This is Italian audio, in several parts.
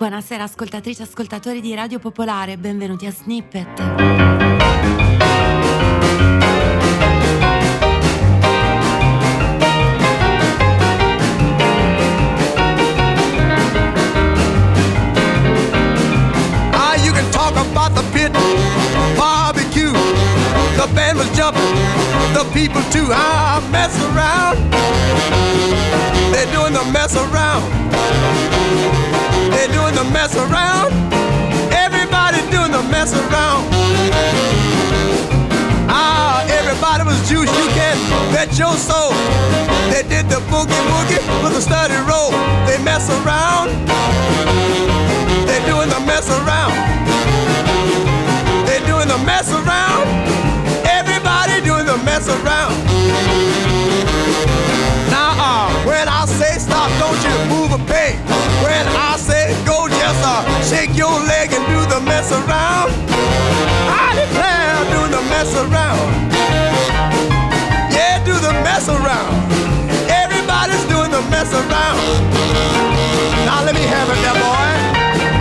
Buonasera ascoltatrici e ascoltatori di Radio Popolare, benvenuti a Snippet. You can talk about the pit, barbecue, the band was jumping, the people too. Mess around, they're doing the mess around. They're doing the mess around. Everybody's doing the mess around. Everybody was juiced, you can bet your soul. They did the boogie woogie with a steady roll. They mess around. They're doing the mess around. They're doing the mess around. Everybody doing the mess around. Now, when I say stop, don't you move a peg. When I say go, just shake your leg and do the mess around. I declare, do the mess around. Yeah, do the mess around. Everybody's doing the mess around. Now let me have it there, boy.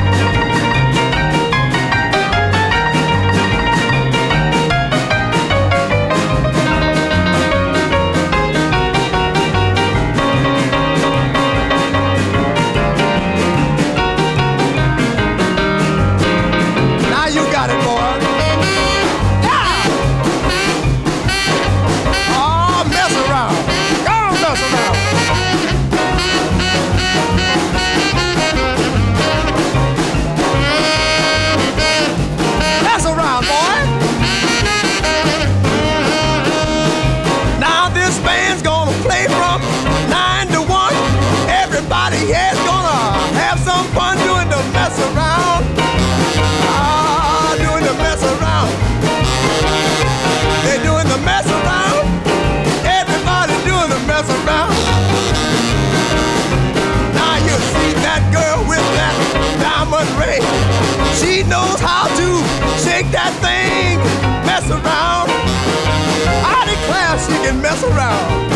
She knows how to shake that thing, mess around. I declare she can mess around.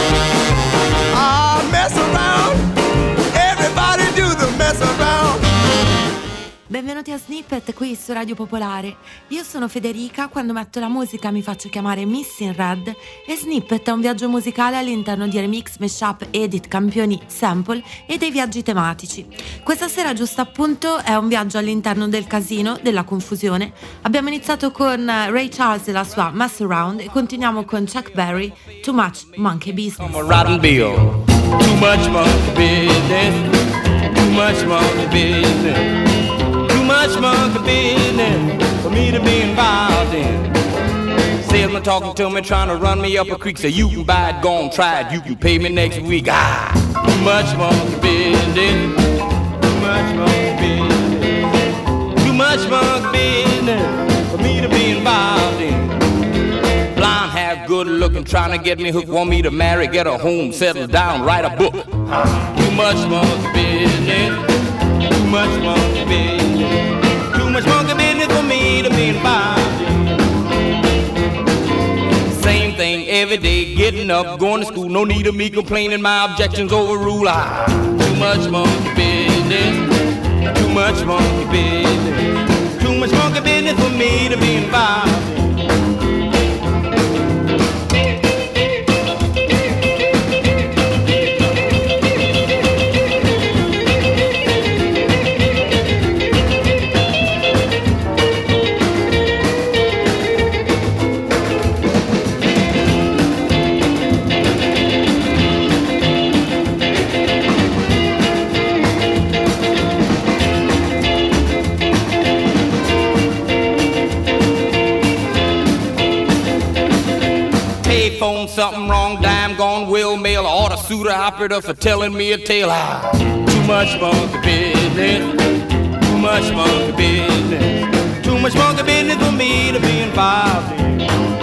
Mess around. Everybody do the mess around. Benvenuti a Snippet qui su Radio Popolare. Io sono Federica, quando metto la musica mi faccio chiamare Missing Red e Snippet è un viaggio musicale all'interno di remix, mashup, edit, campioni, sample e dei viaggi tematici. Questa sera giusto appunto è un viaggio all'interno del casino, della confusione. Abbiamo iniziato con Ray Charles e la sua Mess Around e continuiamo con Chuck Berry, Too Much Monkey Business. Too much monkey business, too much monkey business. Much monkey business for me to be involved in. Salesman talking to me, trying to run me up a creek. Say you can buy it, go on, try it, you can pay me next week. Too much monkey business, too much monkey business, too much monkey business for me to be involved in. Blonde hair, good looking, trying to get me hooked, want me to marry, get a home, settle down, write a book. Too much monkey business, too much monkey business. Too much monkey business for me to be involved in. Same thing every day, getting up, going to school. No need of me complaining, my objections overrule. Too much monkey business, too much monkey business. Too much monkey business for me to be involved in. Phone something wrong, dime gone, will mail, order suitor operator for telling me a tale. Too much monkey business, too much monkey business, too much monkey business for me to be involved in.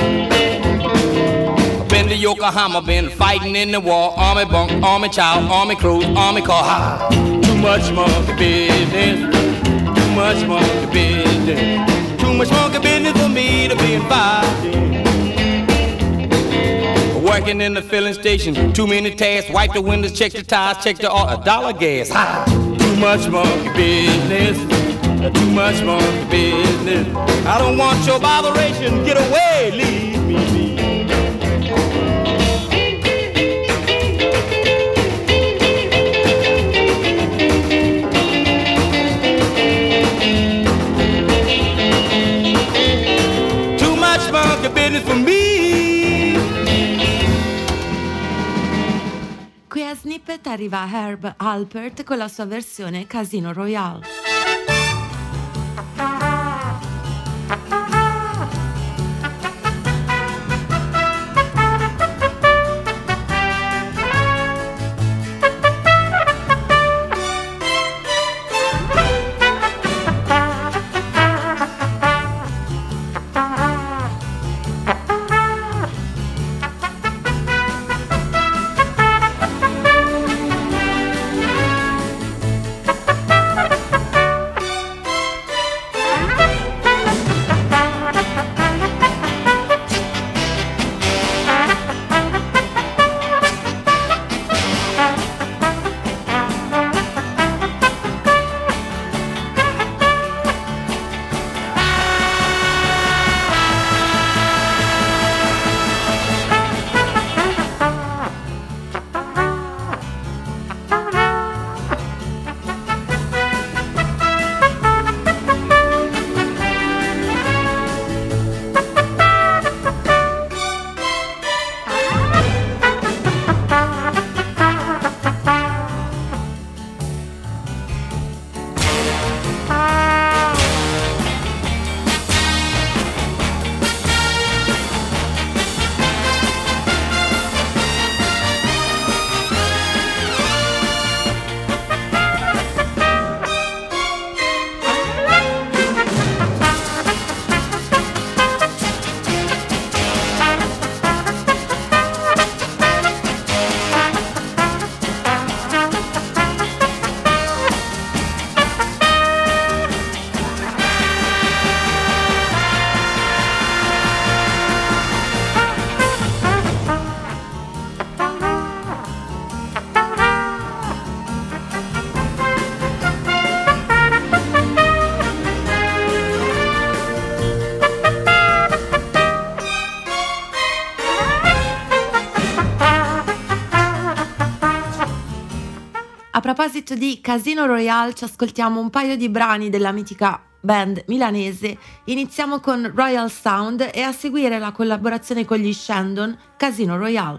I've been to Yokohama, been fighting in the war, army bunk, army child, army clothes, army car. Too much monkey business, too much monkey business, too much monkey business for me to be involved in. Working in the filling station, too many tasks, wipe the windows, check the tires, check the $1 gas. Too Too much monkey business, too much monkey business. I don't want your botheration, get away, leave me be. Too much monkey business for me. Qui a Snippet arriva Herb Alpert con la sua versione Casino Royale. A proposito di Casino Royale, ci ascoltiamo un paio di brani della mitica band milanese. Iniziamo con Royal Sound e a seguire la collaborazione con gli Shandon, Casino Royale.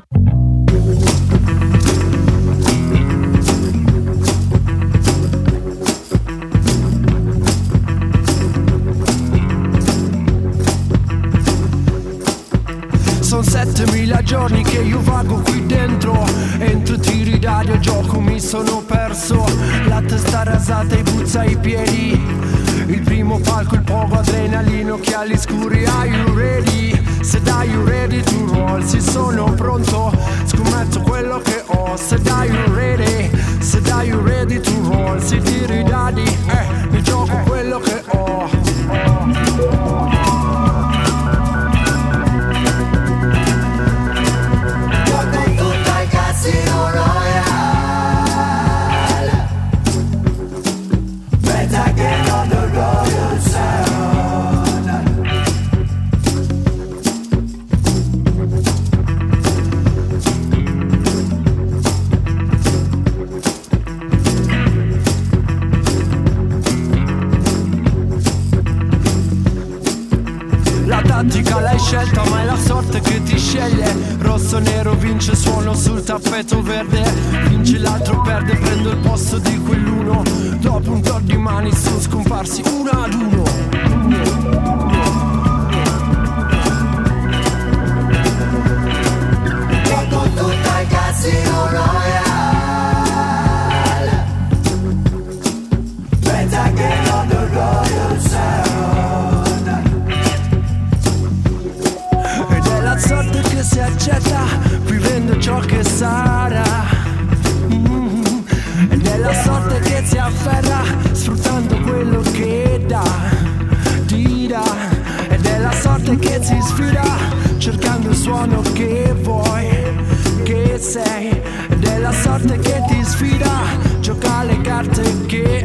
Sono 7000 giorni che io vago qui dentro, entro tiri d'aria, gioco, mi sono perso. La testa rasata e puzza ai piedi, il primo palco, il poco adrenalino, occhiali scuri. Are you ready? Said are you ready to roll? Sì, sono pronto, scommetto quello che ho. Said are you ready? Said are you ready to roll? Sì, tiri dadi, mi gioco quello che ho. Casino Royale, better get on the Royal Sound. La tattica l'hai scelta, ma è la sorte che ti sceglie. Rosso nero vince, suono sul tappeto verde. Vince l'altro, perde, prendo il posto di quell'uno. Dopo un tot di mani sono scomparsi uno ad uno. Gioco tutto al Casino Royale, better get on the Royal Sound. Ed è la sorte che si accetta, vivendo ciò che sarà. Ed è la sorte che si afferra, sfruttando quello che dà, ti dà. Ed è la sorte che si sfida, cercando il suono che vuoi, che sei. Ed è la sorte che ti sfida, gioca le carte che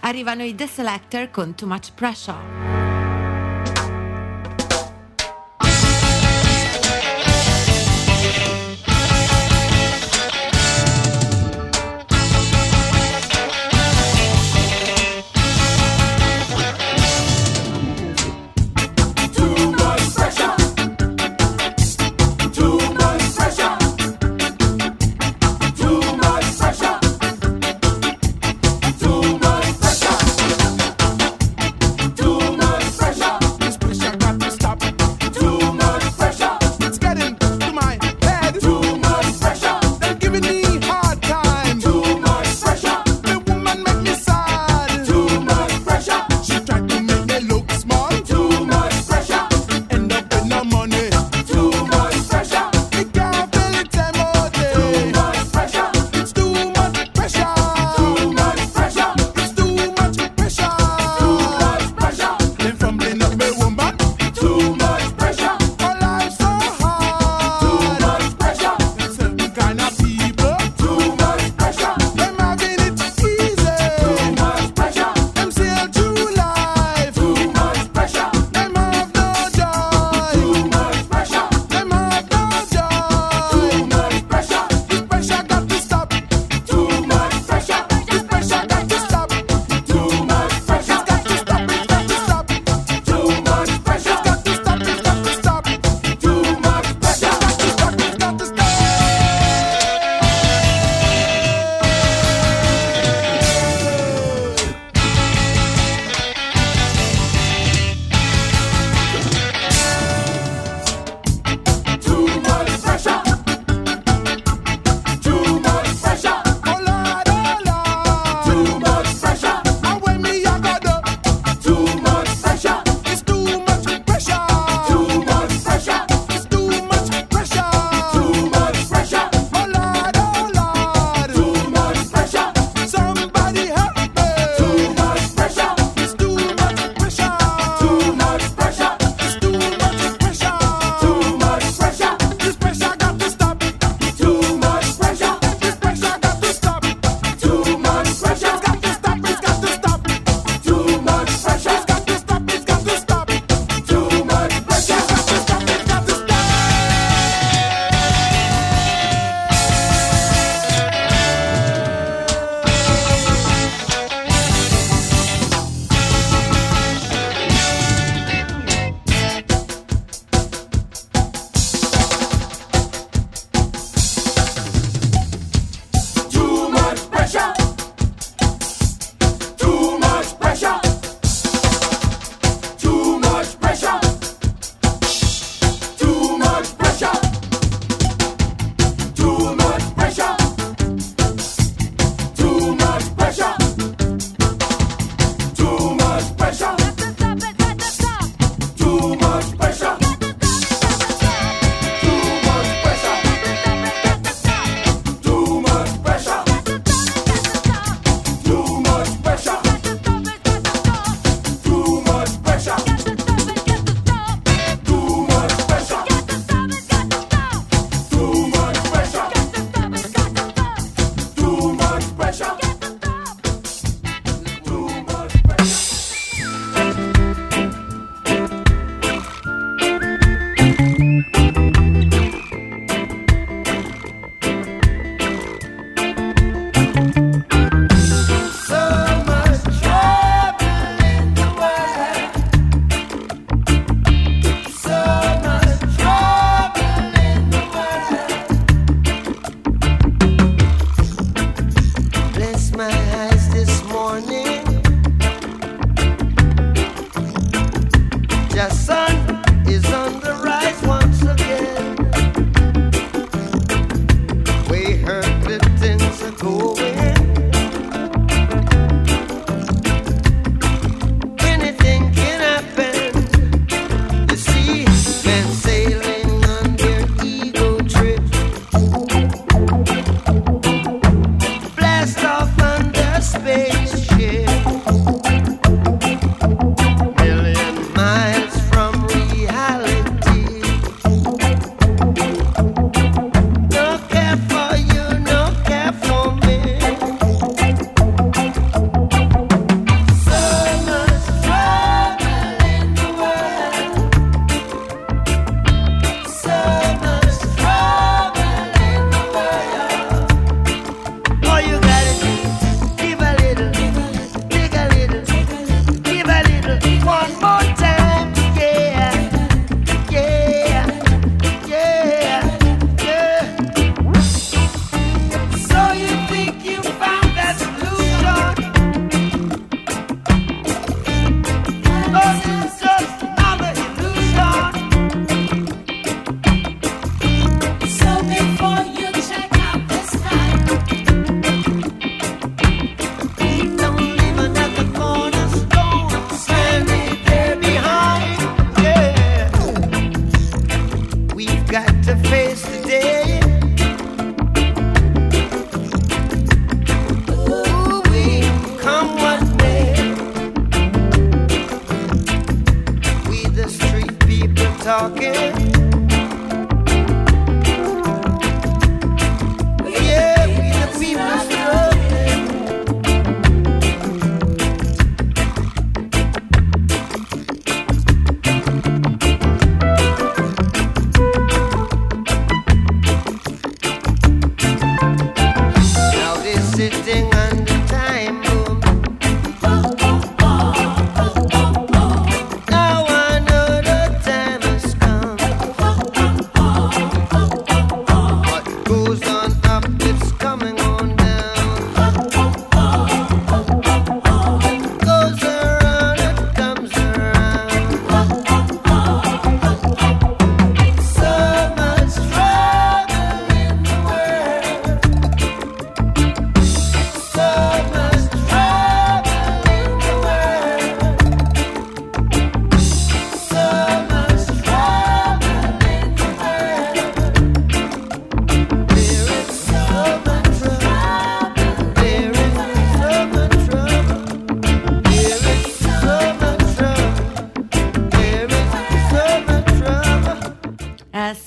Arrivano i The Selector con Too Much Pressure. Too much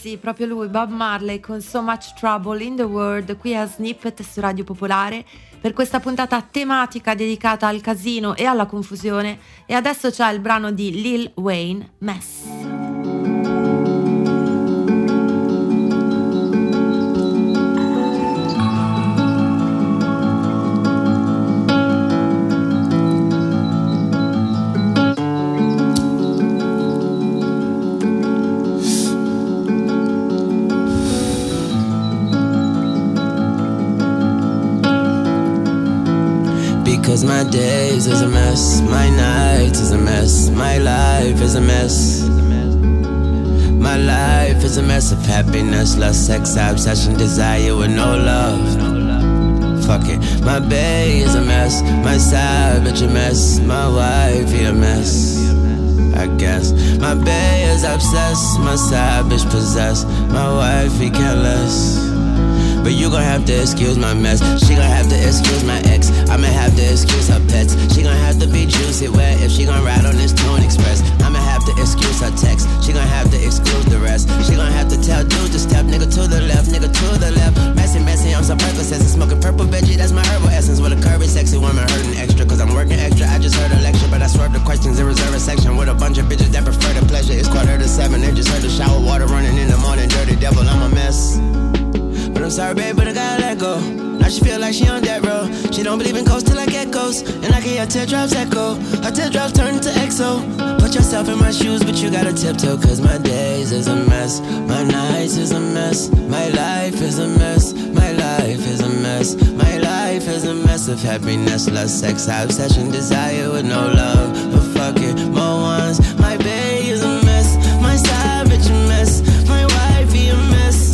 sì, proprio lui, Bob Marley con So Much Trouble in the World, qui a Snippet su Radio Popolare, per questa puntata tematica dedicata al casino e alla confusione. E adesso c'è il brano di Lil Wayne, Mess. Cause my days is a mess, my nights is a mess, my life is a mess. My life is a mess of happiness, lust, sex, obsession, desire with no love. Fuck it, my bae is a mess, my side bitch a mess, my wife he a mess. I guess my bae is obsessed, my side bitch possessed, my wife he careless. But you gon' have to excuse my mess. She gon' have to excuse my ex. I'ma have to excuse her pets. She gon' have to be juicy wet if she gon' ride on this Tune Express. I'ma have to excuse her text. She gon' have to exclude the rest. She gon' have to tell dude to step, nigga to the left, nigga to the left. Messy, messy on some Percocets and smoking purple veggie. That's my herbal essence with a curvy, sexy woman hurting extra. Cause I'm working extra. I just heard a lecture, but I swerved the questions and reserve a section with a bunch of bitches that prefer the pleasure. It's 6:45. They just heard the shower water running in the morning. Dirty devil, I'm a mess. But I'm sorry, babe, but I gotta let go. Now she feel like she on that road. She don't believe in ghosts till I get ghosts. And I can hear teardrops echo. Her teardrops turn into EXO. Put yourself in my shoes, but you gotta tiptoe. Cause my days is a mess, my nights is a mess, my life is a mess, my life is a mess, my life is a mess of happiness, lust, sex, obsession, desire with no love. But fuck it, more ones. My bae is a mess, my side bitch a mess, my wife be a mess.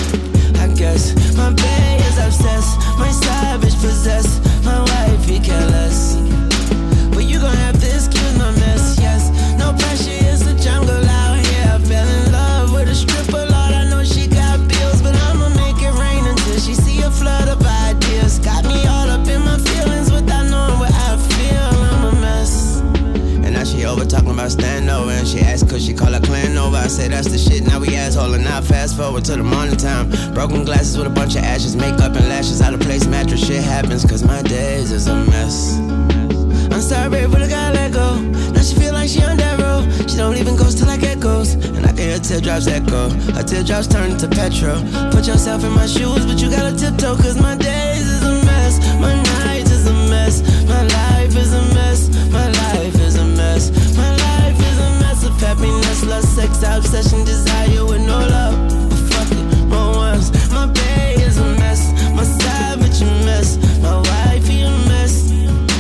Guess my bae is obsessed, my side bitch possessed, my wife he careless. But you gon' have to excuse my mess, yes. No pressure, it's a jungle out here. I fell in love with a stripper, Lord, I know she got bills, but I'ma make it rain until she see a flood of ideas. Got me all up in my feelings without knowing what I feel. I'm a mess. And now she over talking about stand over, and she asked could she call her clan over. I say that's the shit, now we asshole. And now fast forward to the morning time. Broken glasses with a bunch of ashes, makeup and lashes, out of place mattress, shit happens. Cause my days is a mess. I'm sorry, babe, but I gotta let go. Now she feel like she on that road. She don't even ghost till I get ghost. And I can hear teardrops echo. Her teardrops turn into petrol. Put yourself in my shoes, but you gotta tiptoe. Cause my days is a mess, my nights is a mess, my life is a mess, my life is a mess, my life is a mess of happiness, lust, sex, obsession, desire with no love. But fuck it, more ones. My bae is a mess, my side bitch a mess, my wife he a mess.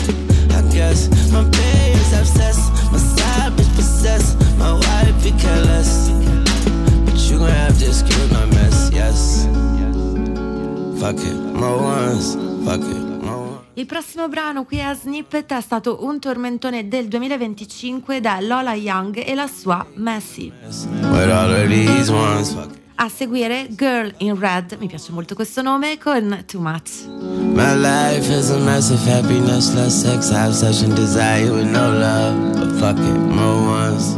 I guess my bae is obsessed, my side bitch possessed, my wife he careless. But you gon' have to excuse my mess, yes. Fuck it, more ones, fuck it. Il prossimo brano qui a Snippet è stato un tormentone del 2025 da Lola Young e la sua Messy. A seguire Girl in Red, mi piace molto questo nome, con Too Much. My life is a mess of happiness, lust, sex, obsession, desire with no love. But fuck it, more ones.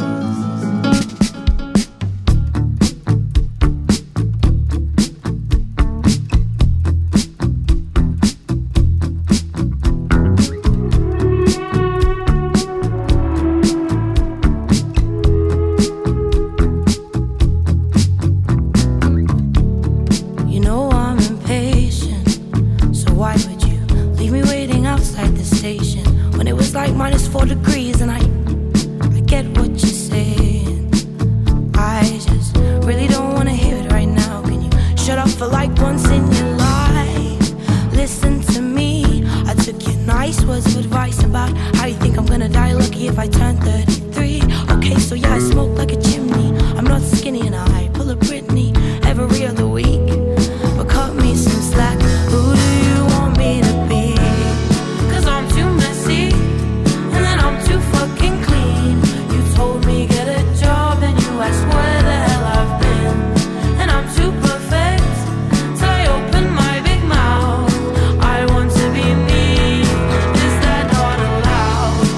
Is that not allowed?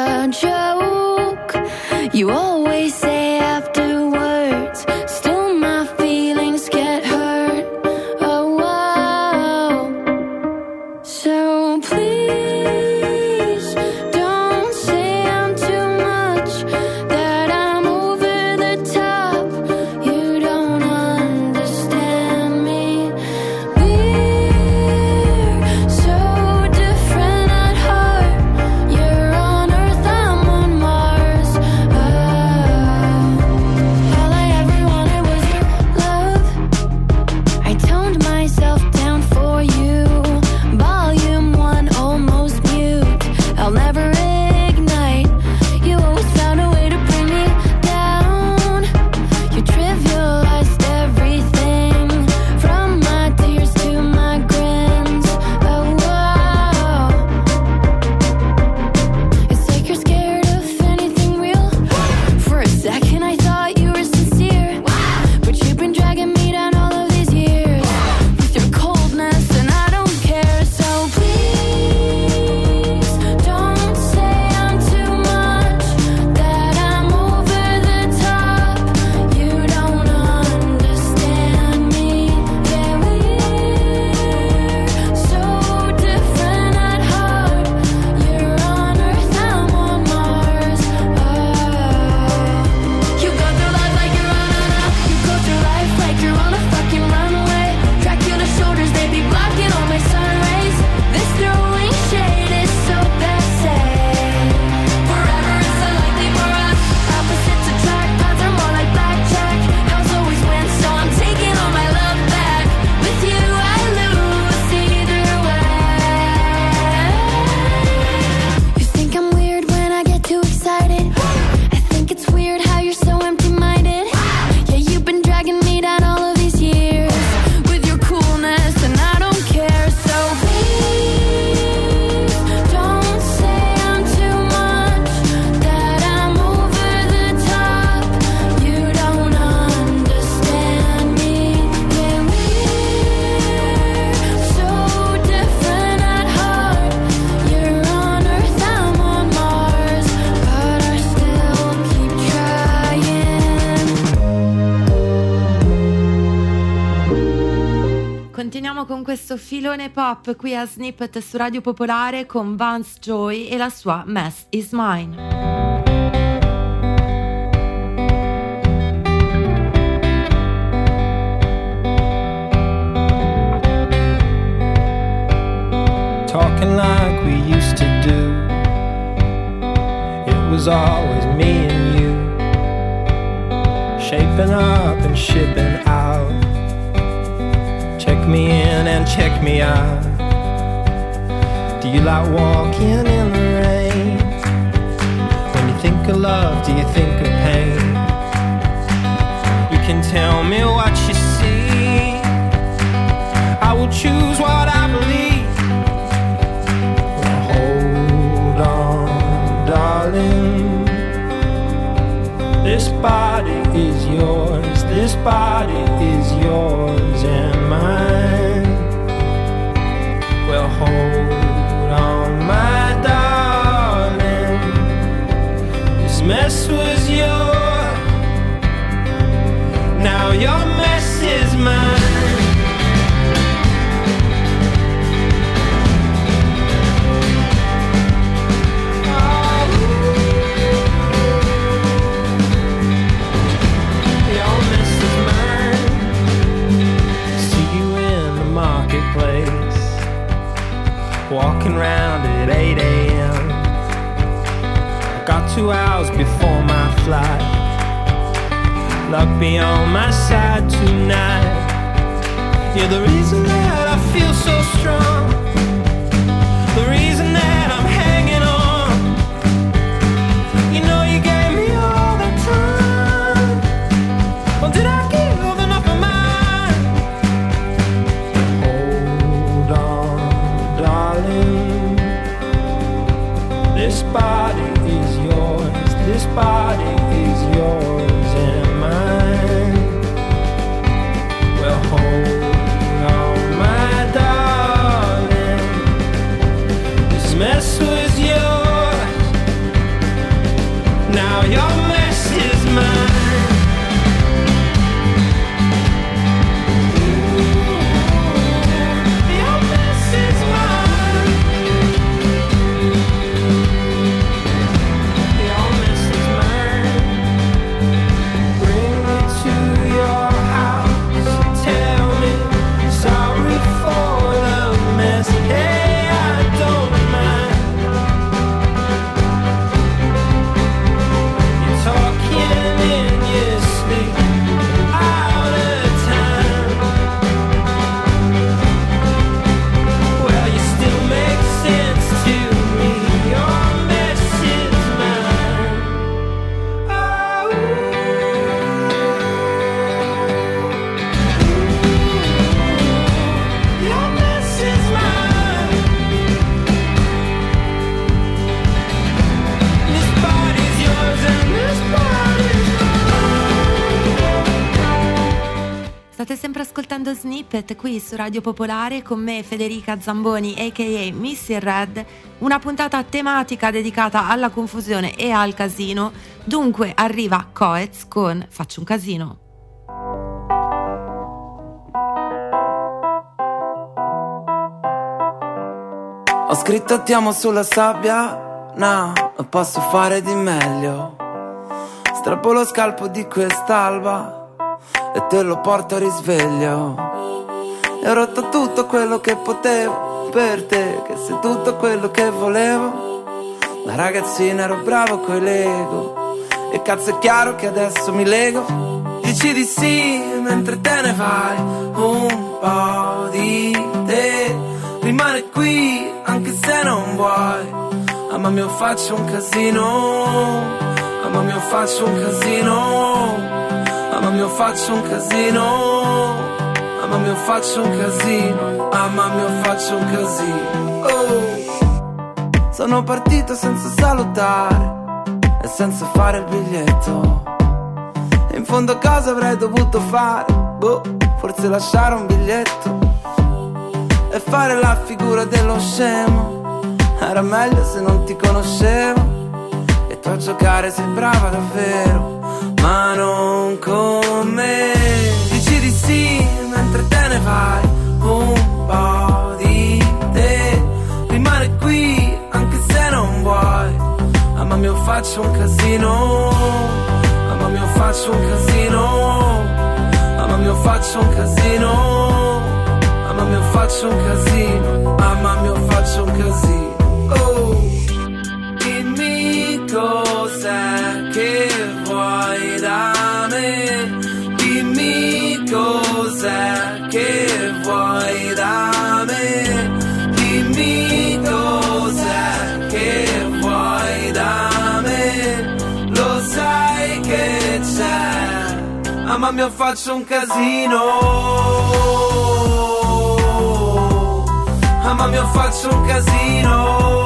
a joke. You always say afterwards, still my feelings get hurt. Oh, wow. So please don't say I'm too much, that I'm over the top. You don't understand me. We're so different at heart. You're on Earth, I'm on Mars. All I ever wanted was your love. I toned myself down for you. Volume 1 almost mute. I'll never ignite. You always found a way to bring me down. You trivialized everything, from my tears to my grins. Oh, wow. It's like you're scared of anything real. For a second I thought you were sincere, but you've been dragging me down all of these years with your coldness, and I don't care. So please don't say I'm too much, that I'm over the top. You don't understand me. Yeah, we're so different at heart. You're on Earth, I'm on Mars. You go through life like you're on you go through life like you're on a fucking runway. Dracula shoulders, they be blocking all my sun rays. This throwing shade is so passe. Forever is unlikely for us. Opposites attract, paths are more like blackjack. House always wins, so I'm taking all my love back. With you I lose either way. You think I'm weird when I get too excited. I think it's weird how you're so empty-minded. Yeah, you've been dragging me down all of these years with your coolness, and I don't care. So please don't say I'm too much, that I'm over the top. You don't understand me. Yeah, we're so different at heart. You're on Earth, I'm on Mars, but I still keep trying. Continuiamo con questo filone pop qui a Snippet su Radio Popolare con Vance Joy e la sua Mess Is Mine. Talking like we used to do. It was always me and you, shaping up and shipping out. Check me in and check me out. Do you like walking in the rain? When you think of love, do you think of pain? You can tell me what you see. I will choose what I believe. Well, hold on, darling. This body is yours. This body is yours and mine. Well, hold on, my darling. This mess was yours. Now your mess is mine. Walking round at 8 a.m. I got 2 hours before my flight. Luck be on my side tonight. You're the reason that I feel so strong, the reason that I'm hanging on. You know you gave me all the time. Well, did I give enough of mine? Hold on, darling. This body is yours. This body is yours and mine. Well, hold on, my darling. This mess now your mess is mine. State sempre ascoltando Snippet qui su Radio Popolare con me Federica Zamboni aka Missy Red, una puntata tematica dedicata alla confusione e al casino. Dunque arriva Coez con Faccio un casino. Ho scritto ti amo sulla sabbia, no, non posso fare di meglio. Strappo lo scalpo di quest'alba e te lo porto a risveglio. E ho rotto tutto quello che potevo per te, che sei tutto quello che volevo. Da ragazzina ero bravo coi Lego e cazzo è chiaro che adesso mi lego. Dici di sì mentre te ne vai, un po' di te rimane qui anche se non vuoi. Mamma mia faccio un casino, mamma mia faccio un casino. Mamma mia faccio un casino, mamma mia faccio un casino, mamma mia faccio un casino. Oh. Sono partito senza salutare e senza fare il biglietto. E in fondo cosa avrei dovuto fare? Boh, forse lasciare un biglietto e fare la figura dello scemo. Era meglio se non ti conoscevo e tu a giocare sei brava davvero, ma non con me. Dici di sì mentre te ne vai, un po' di te rimane qui anche se non vuoi. Mamma mia faccio un casino, mamma mia faccio un casino, mamma mia faccio un casino, mamma mia faccio un casino, mamma mia faccio un casino. Oh, dimmi cos'è che vuoi da me, dimmi cos'è che vuoi da me, dimmi cos'è che vuoi da me, lo sai che c'è, mamma mia faccio un casino, mamma mia faccio un casino.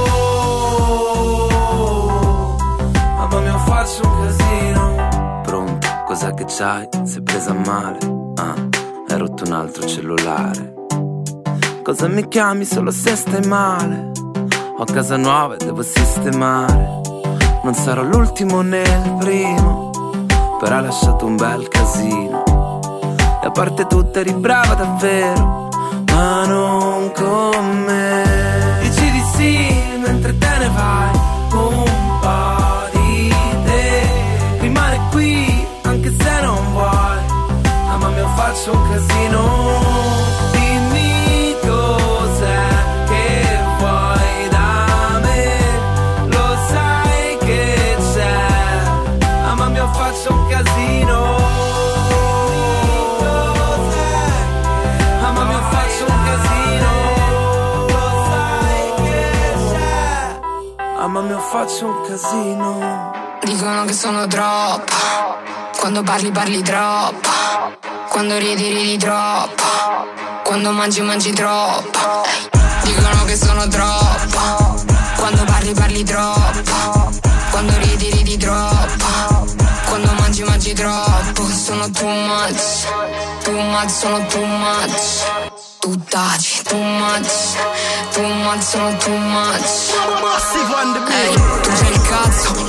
Mamma mia faccio un casino. Pronto, cos'è che c'hai? Sei presa male? Ah, hai rotto un altro cellulare. Cosa mi chiami solo se stai male? Ho casa nuova e devo sistemare. Non sarò l'ultimo né il primo, però hai lasciato un bel casino. E a parte tutto eri brava davvero, ma non con me. Dici di sì mentre te ne vai, un po' di te rimane qui anche se non vuoi. Mamma mia faccio un casino, dimmi cos'è che vuoi da me, lo sai che c'è, mamma mia faccio un casino. Mamma mia faccio un casino, lo sai che c'è, mamma mia faccio un casino. Dicono che sono troppo, quando parli parli troppo, quando ridi ridi troppo, quando mangi mangi troppo. Dicono che sono troppo, quando parli parli troppo, quando ridi ridi troppo, quando mangi mangi troppo. Sono too much, too much, sono too much. Tu taci, too much, sono too much. Ehi, tu c'hai il cazzo, io c'ho le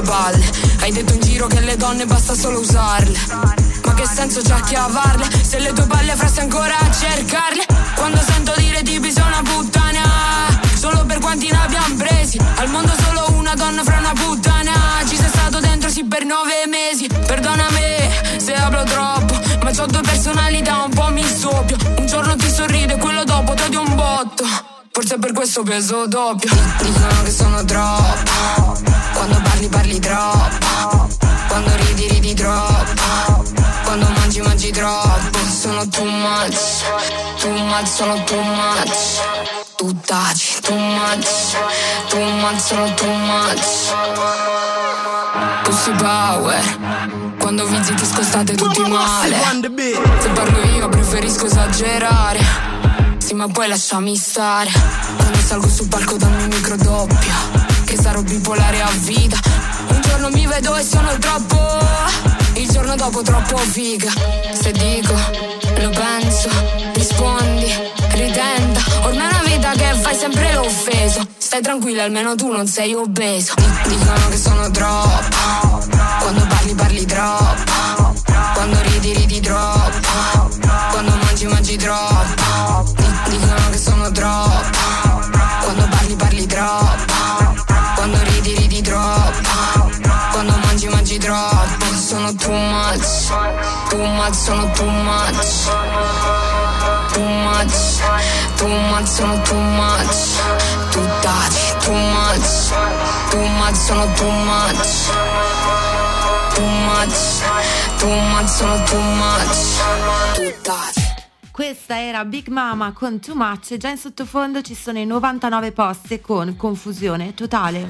palle. Hai detto in giro che le donne basta solo usarle. Ma che senso c'ha chiavarle se le tue palle farsi ancora a cercarle? Quando sento dire tipi sei una puttana, solo per quanti ne abbiamo presi. Al mondo solo una donna fra una puttana. Ci sei stato dentro sì per 9 mesi. Perdonami se hablo troppo, ma c'ho 2 personalità, un po' mi stoppio. Un giorno ti sorrido e quello dopo ti odio un botto. Forse per questo peso doppio. Dicono che sono troppo, quando parli troppo, quando ridi troppo, quando mangi troppo. Sono too much, sono too much. Tu taci, too much, sono too much. Pussy power, quando vi zitti scostate tutti male. Se parlo io preferisco esagerare. Sì, ma poi lasciami stare. Quando salgo sul palco dammi un micro doppio, che sarò bipolare a vita. Un giorno mi vedo e sono troppo, il giorno dopo troppo figa. Se dico, lo penso, rispondi, ritenta. Ormai è una vita che fai sempre l'offeso. Stai tranquilla, almeno tu non sei obeso. Dicono che sono troppo, quando parli troppo, quando ridi troppo, quando mangi troppo. Dicono che sono troppo, quando parli troppo, quando ridi troppo, quando mangi troppo. Sono too much, sono too much. Too much, sono too much. Tu taci, too much, sono too much. Too much, sono too much. Tu taci. Questa era Big Mama con Too Much e già in sottofondo ci sono i 99 posti con Confusione Totale.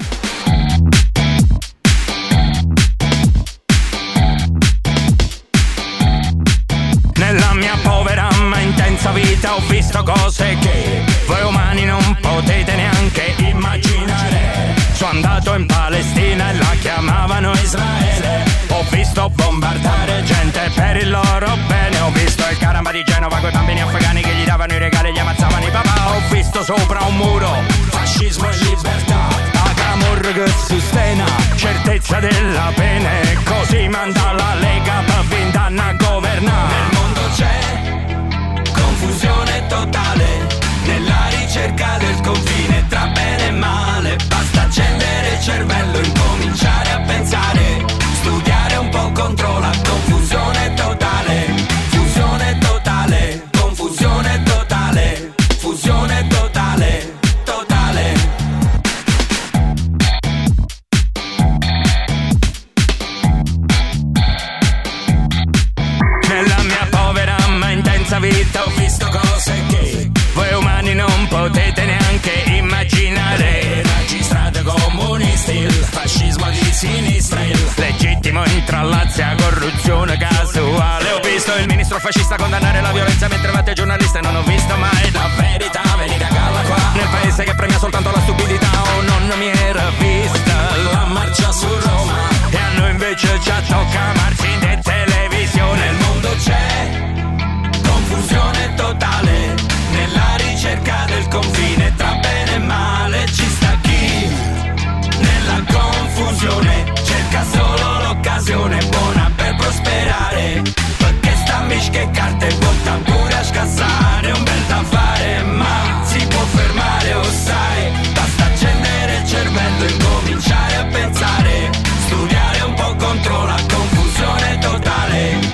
Nella mia povera ma intensa vita ho visto cose che voi umani non potete neanche immaginare. Sono andato in Palestina e la chiamavano Israele. Ho visto bombardare gente per il loro bene. Ho visto il caramba di Genova coi bambini afghani che gli davano i regali e gli ammazzavano i papà. Ho visto sopra un muro fascismo e libertà, a Camorra che sostena certezza della pena. E così manda la Lega per vent'anni a governare. Nel mondo c'è confusione totale, nella ricerca del confine tra bene e male. Basta accendere il cervello, incominciare a pensare, studiare un po' contro la confusione totale. Fusione totale, confusione totale, fusione totale, totale. Nella mia povera ma intensa vita ho visto cose che voi umani non potete neanche immaginare. Magistrati comunisti, il fascismo di sinistra, il legittimo intrallazzi a corruzione casuale. Ho visto il ministro fascista condannare la violenza mentre batte giornalista e non ho visto mai la verità. Venite a galla qua nel paese che premia soltanto la stupidità. Oh, non mi era vista la marcia su Roma e a noi invece ci tocca marci in televisione. Nel mondo c'è confusione totale, nella ricerca del confine tra bene e male. Ci sta chi nella confusione cerca solo l'occasione buona per prosperare, perché sta che carte vota pure a scassare. Un bel da fare ma si può fermare, o sai, basta accendere il cervello e cominciare a pensare, studiare un po' contro la confusione totale.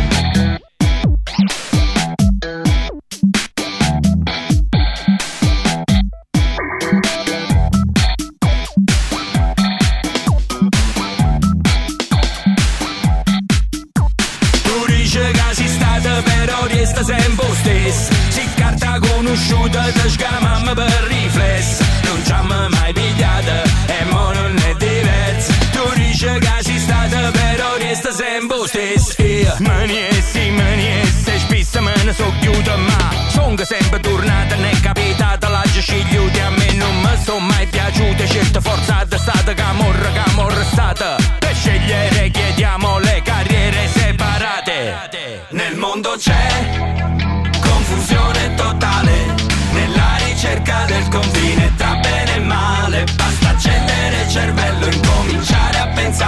Resta sempre stesso, si carta conosciuta, ti scamamma per riflesso. Non ci hanno mai pigliata e mo non è diverso. Tu dici che sei stata però resta sempre stesso. Maniesse, spesso me ne so chiusa, ma sono sempre tornata, ne è capitata la scigliuta. A me non mi sono mai piaciute scelte forzate, state camorra stata. Per scegliere chiediamo le carriere separate. Nel mondo c'è confusione totale, nella ricerca del confine tra bene e male. Basta accendere il cervello e incominciare a pensare,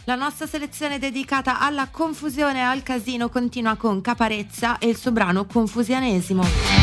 La nostra selezione dedicata alla confusione e al casino continua con Caparezza e il suo brano Confusianesimo.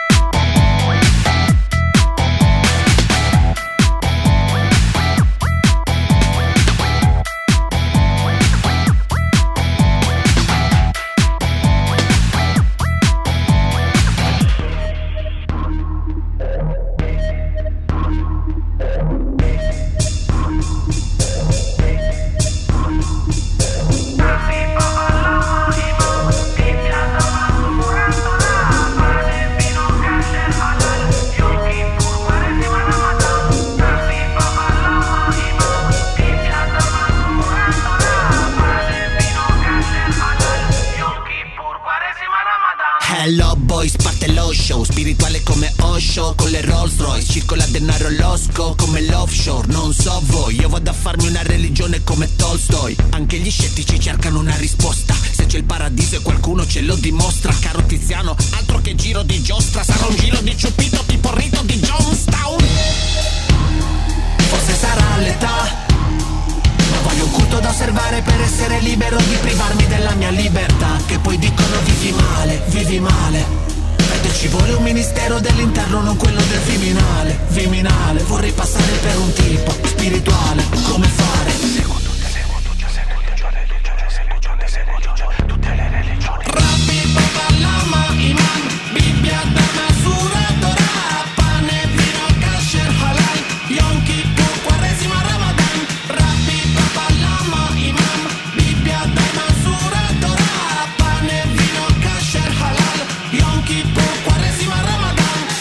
Hello boys, parte lo show, spirituale come Osho, con le Rolls Royce, circola denaro all'osco come l'offshore, non so voi, io vado a farmi una religione come Tolstoi, anche gli scettici cercano una risposta, se c'è il paradiso e qualcuno ce lo dimostra, caro Tiziano, altro che giro di giostra, sarà un giro di ciupito tipo rito di Jonestown, forse sarà l'età. Voglio un culto da osservare per essere libero di privarmi della mia libertà. Che poi dicono vivi male e ci vuole un ministero dell'interno, non quello del Viminale, vorrei passare per un tipo spirituale. Come fare? Seguo tutte le religioni. Rabbi, Baba, Lama, Imam, Bibbia, Dama, Sura, Torah, pane, vino, kasher, halal, Yom Kippur, Quaresima, Ramadan. Rabbi, Baba, Lama, Imam, Bibbia, Dama, Sura, Torah, pane, vino, kasher, halal, Yom Kippur, Quaresima, Ramadan.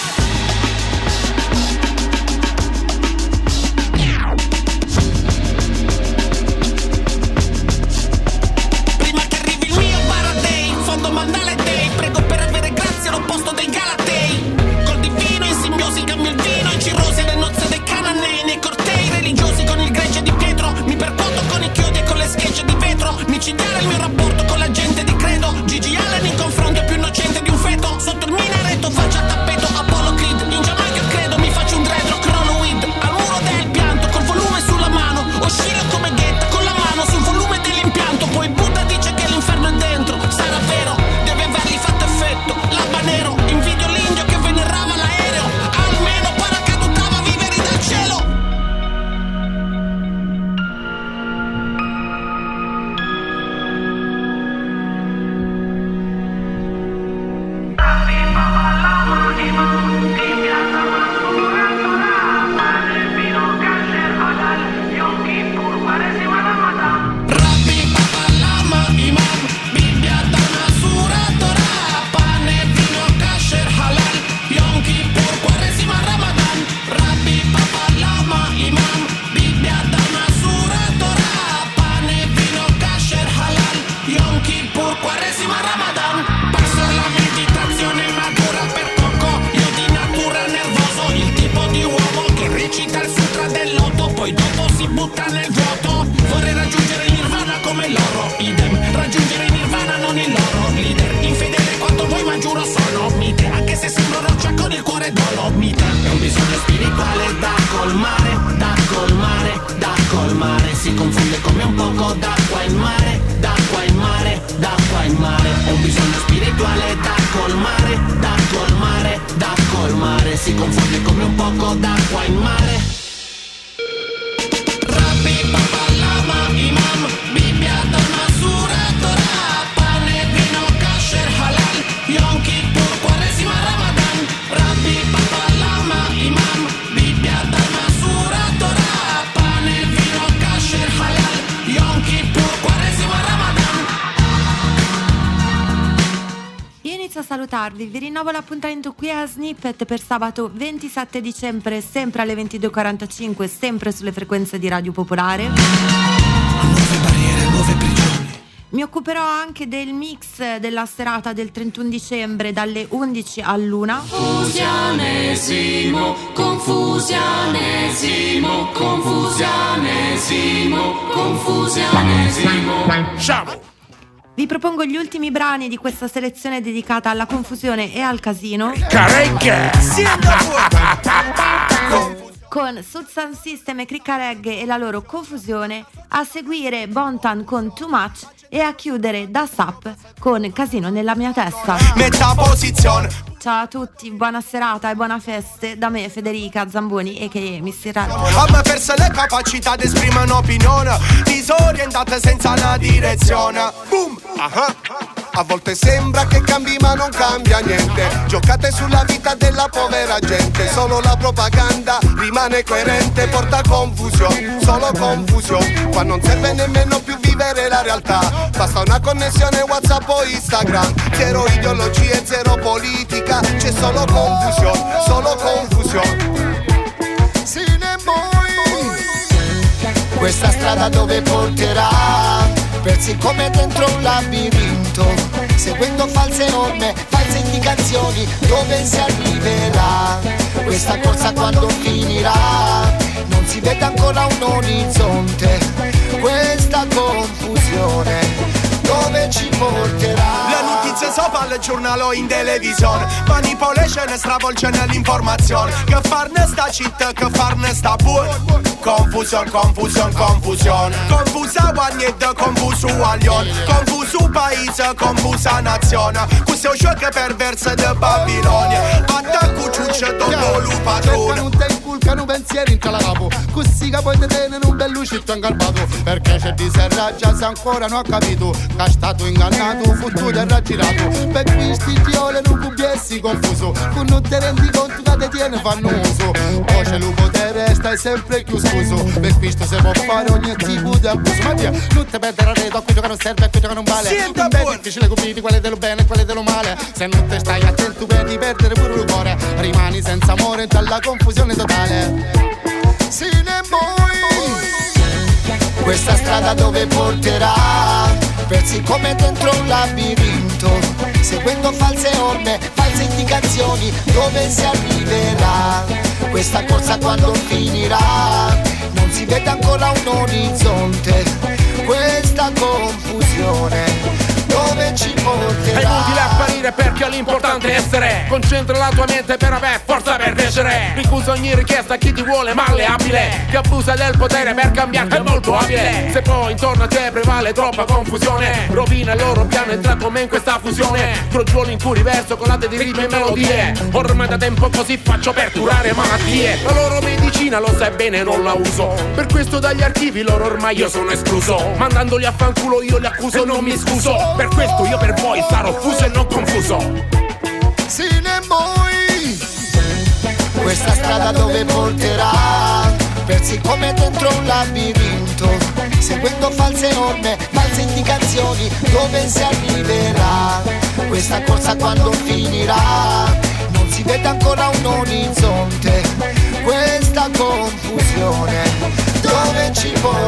Prima che arrivi il mio Paradei, fondo mandale dei, prego per avere grazia all'opposto dei Galatei. Col divino in simbiosi cambio il vino, in cirrosi le nozze dei cananei, nei cortei religiosi con il gregge di Pietro, mi percuoto con i chiodi e con le schegge di vetro, micidiale il mio rapporto con la gente di credo, Gigi Allen in confronto è più innocente di un feto, sotto il minaretto faccia a tappeto Apollo Creed, in Giamaica credo mi faccio un dreadlock Chronoweed, al muro del pianto col volume sulla mano, oscillo come Ghetta con la mano sul volume dell'impianto, poi Buddha dice che l'inferno è dentro, sarà vero, deve avergli fatto effetto, l'habanero, invidio l'indio che venerava l'aereo, almeno paracadutava viveri dal cielo. Rabbi, Baba, Lama, Imam, Bibbia, Dana, Sura, Torah, pane, vino, kasher, halal, Yom Kippur, Quaresima, Ramadan. Rabbi, Baba, Lama, Imam, Bibbia, Dana, Sura, Torah, pane, vino, kasher, halal, Yom Kippur, Quaresima, Ramadan. Passo alla meditazione ma dura per poco, io di natura nervoso, il tipo di uomo che recita il sutra del loto, poi dopo si butta nel vuoto. Vorrei raggiungere il nirvana come loro, idem, raggiungere il nirvana non il loro leader, infedele quanto voi ma giuro sono mite, anche se sembro roccia con il cuore dolomite. È un bisogno spirituale da colmare, da colmare, da colmare, si confonde come un poco d'acqua in mare, d'acqua in mare, d'acqua in mare. È un bisogno spirituale da colmare, da colmare, da colmare, si confonde come un poco d'acqua in mare. Rabbi, Baba, Lama, Imam, Bibbia, Dana, Sura, Torah, pane, vino, kasher, halal, Yom Kippur, Quaresima, Ramadan. Rabbi, Baba, Lama, Imam, Bibbia, Dana, Sura, Torah, pane, vino, kasher, halal, Yom Kippur, Quaresima, Ramadan. Io inizio a salutarvi, vi rinnovo l'appuntamento qui a Snippet per sabato 27 dicembre, sempre alle 22.45, sempre sulle frequenze di Radio Popolare. Nuove barriere, nuove prigioni. Mi occuperò anche del mix della serata del 31 dicembre dalle 11 all'1. Confusianesimo, confusianesimo, confusianesimo, confusianesimo. Ciao! Vi propongo gli ultimi brani di questa selezione dedicata alla confusione e al casino. Carecche! Con Sound System e Cricca Reggae e la loro confusione. a seguire Bontan con Too Much e a chiudere Da Sap con Casino nella mia testa. Metà posizione. Ciao a tutti, buona serata e buona feste da me Federica Zamboni e che Mr. Radio. Ho perso le capacità di esprimere un'opinione, disorientate senza una direzione. Boom! A volte sembra che cambi ma non cambia niente. Giocate sulla vita della povera gente. Solo la propaganda rimane coerente. Porta confusione, solo confusione. Qua non serve nemmeno più vivere la realtà. Basta una connessione WhatsApp o Instagram. Zero ideologie, zero politica. C'è solo confusione, solo confusione. Questa strada dove porterà? Persi come dentro un labirinto, seguendo false norme, false indicazioni, dove si arriverà? Questa corsa quando finirà? Non si vede ancora un orizzonte, questa confusione dove ci porterà? Le notizie sopra il giornale o in televisione, manipolation e stravolgendo l'informazione. Che farne sta città, che farne sta buon. Confusion, confusion, confusione. Confusa guagnetta, confuso guaglione. Confuso paese, confusa nazione. Questo è un gioco perverso di Babilonia. Attacco ciuccio dopo lu padrone. Non ti inculcano pensieri in capo, così che poi ti tenere un bellucetto ingalbato. Perché c'è di serraggia se ancora non ho capito che è stato ingannato, fottuto e raggirato. Per questi tiole non cubiessi confuso, tu non ti rendi conto che te tiene fanno uso. Poi c'è il potere, stai sempre chiuso. Per questo si può fare ogni tipo di abuso. Ma via, non ti perdere a reto a quello che non serve, a quello che non vale. Non è difficile capire quale dello bene e quale dello male. Se non te stai attento perdi perdere pure il cuore. Rimani senza amore dalla confusione totale. Questa strada dove porterà? Persi come dentro un labirinto, seguendo false orme, false indicazioni, dove si arriverà? Questa corsa quando finirà? Non si vede ancora un orizzonte, questa confusione dove ci porterà? È inutile apparire perché l'importante è essere. Concentra la tua mente per avere forza per crescere. Ricusa ogni richiesta a chi ti vuole malleabile, che abusa del potere per cambiarti è molto abile. Se poi intorno a te prevale troppa confusione, rovina il loro piano, entra come in questa fusione. Crogiuoli in cui riverso colate di ritmi e melodie. Ormai da tempo così faccio per curare malattie. La loro medicina lo sai bene non la uso, per questo dagli archivi loro ormai io sono escluso. Mandandoli a fanculo io li accuso e non mi scuso. Per questo io per voi sarò fuso e non confuso. Questa strada dove porterà? Persi come dentro un labirinto, seguendo false norme, false indicazioni, dove si arriverà? Questa corsa quando finirà? Non si vede ancora un orizzonte, questa confusione dove ci porterà?